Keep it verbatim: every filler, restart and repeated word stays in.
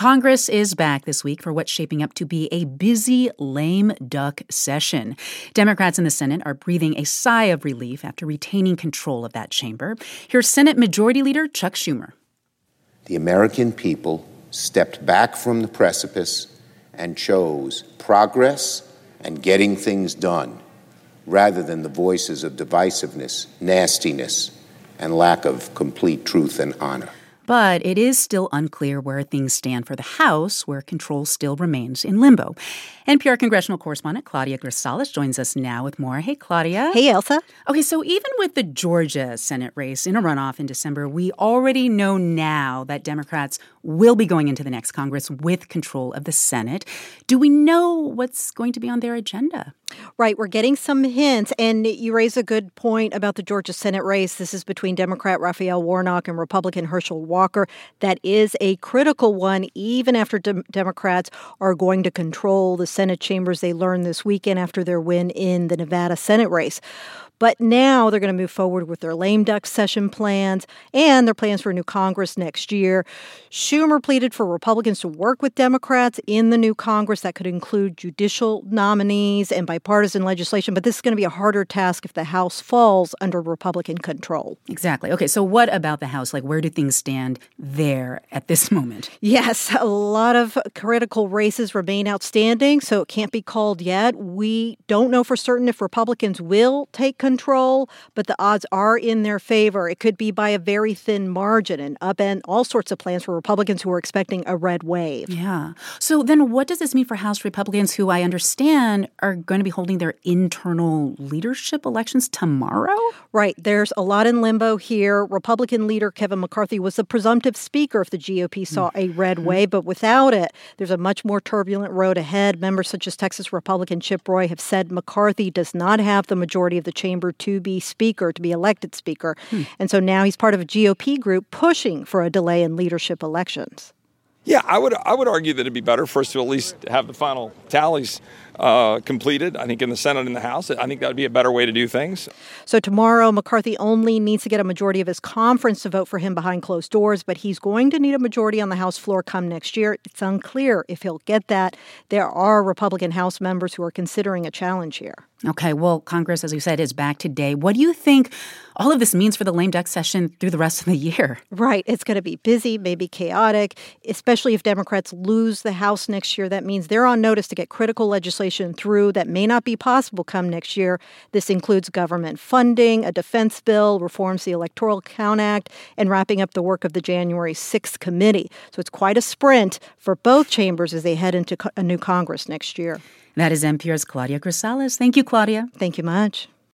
Congress is back this week for what's shaping up to be a busy lame duck session. Democrats in the Senate are breathing a sigh of relief after retaining control of that chamber. Here's Senate Majority Leader Chuck Schumer. The American people stepped back from the precipice and chose progress and getting things done rather than the voices of divisiveness, nastiness, and lack of complete truth and honor. But it is still unclear where things stand for the House, where control still remains in limbo. N P R congressional correspondent Claudia Grisales joins us now with more. Hey, Claudia. Hey, Elsa. Okay, so even with the Georgia Senate race in a runoff in December, we already know now that Democrats will be going into the next Congress with control of the Senate. Do we know what's going to be on their agenda? Right, we're getting some hints, and you raise a good point about the Georgia Senate race. This is between Democrat Raphael Warnock and Republican Herschel Walker. That is a critical one, even after de- Democrats are going to control the Senate chambers. They learned this weekend after their win in the Nevada Senate race. But now they're going to move forward with their lame duck session plans and their plans for a new Congress next year. Schumer pleaded for Republicans to work with Democrats in the new Congress. That could include judicial nominees and bipartisan legislation. But this is going to be a harder task if the House falls under Republican control. Exactly. Okay, so what about the House? Like, where do things stand there at this moment? Yes, a lot of critical races remain outstanding, so it can't be called yet. We don't know for certain if Republicans will take control. Control, but the odds are in their favor. It could be by a very thin margin and upend all sorts of plans for Republicans who are expecting a red wave. Yeah. So then what does this mean for House Republicans who I understand are going to be holding their internal leadership elections tomorrow? Right. There's a lot in limbo here. Republican leader Kevin McCarthy was the presumptive speaker if the G O P saw a red Mm-hmm. wave, but without it, there's a much more turbulent road ahead. Members such as Texas Republican Chip Roy have said McCarthy does not have the majority of the chamber to be speaker, to be elected speaker. Hmm. And so now he's part of a G O P group pushing for a delay in leadership elections. Yeah, I would I would argue that it'd be better for us to at least have the final tallies uh, completed, I think, in the Senate and the House. I think that would be a better way to do things. So tomorrow, McCarthy only needs to get a majority of his conference to vote for him behind closed doors, but he's going to need a majority on the House floor come next year. It's unclear if he'll get that. There are Republican House members who are considering a challenge here. Okay, well, Congress, as you said, is back today. What do you think all of this means for the lame duck session through the rest of the year? Right. It's going to be busy, maybe chaotic, especially if Democrats lose the House next year. That means they're on notice to get critical legislation through that may not be possible come next year. This includes government funding, a defense bill, reforms the Electoral Count Act, and wrapping up the work of the January sixth committee. So it's quite a sprint for both chambers as they head into a new Congress next year. That is N P R's Claudia Grisales. Thank you, Claudia. Thank you much.